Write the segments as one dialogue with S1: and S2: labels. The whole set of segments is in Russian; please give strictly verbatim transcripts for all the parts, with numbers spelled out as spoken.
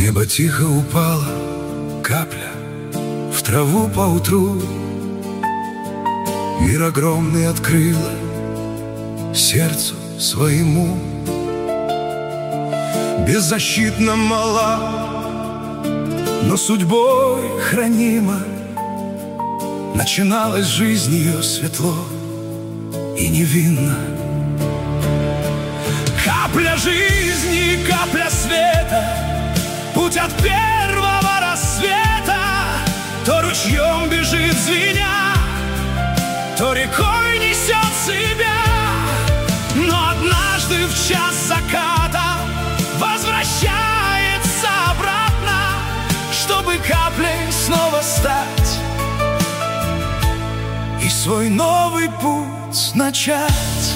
S1: неба тихо упала капля в траву поутру. Мир огромный открыла сердцу своему. Беззащитно мала, но судьбой хранима. Начиналась жизнь ее светло и невинно. Капля жизни, капля света, путь от первого рассвета. То ручьем бежит звеня, то рекой несет себя. Но однажды в час заката возвращается обратно, чтобы каплей снова стать и свой новый путь начать.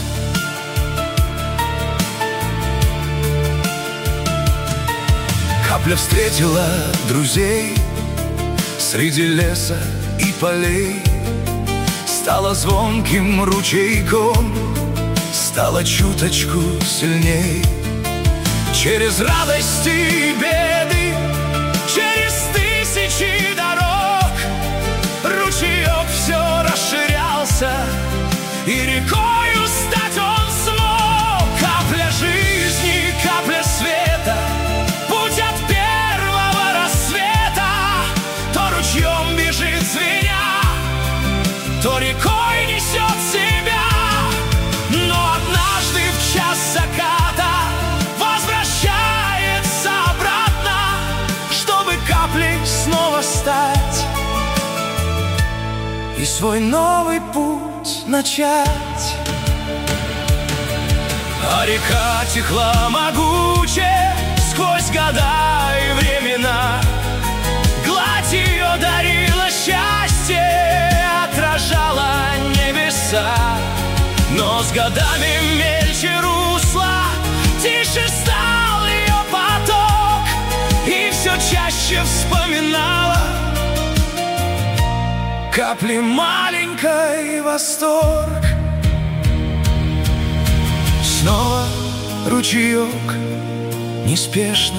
S1: Капля встретила друзей среди леса и полей, стала звонким ручейком, стала чуточку сильней. Через радости и беды, через тысячи дорог ручеек все расширялся, и рекою стать он смог. Капля жизни, капля света, путь от первого рассвета. То ручьем бежит звеня, то рекой несет себя. Но однажды в час заката возвращается обратно, чтобы каплей снова стать и свой новый путь начать. А река текла могуче сквозь года и времена. Гладь ее дарила счастье, отражала небеса. Но с годами мельче русла, тише стал ее поток, и все чаще вспоминала капли маленькой восторг. Снова ручеек неспешно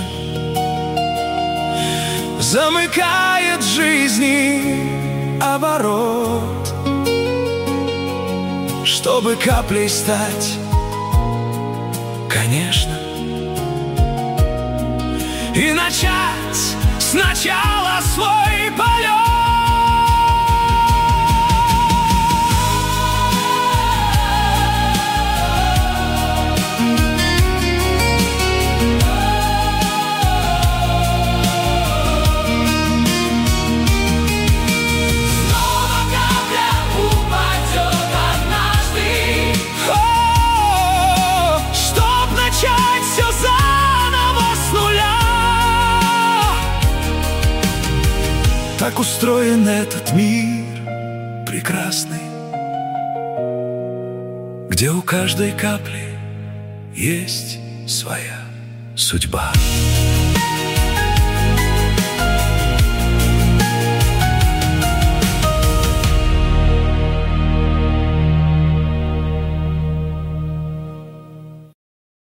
S1: замыкает жизни оборот, чтобы каплей стать, конечно, и начать сначала свой полет. Так устроен этот мир прекрасный, где у каждой капли есть своя судьба.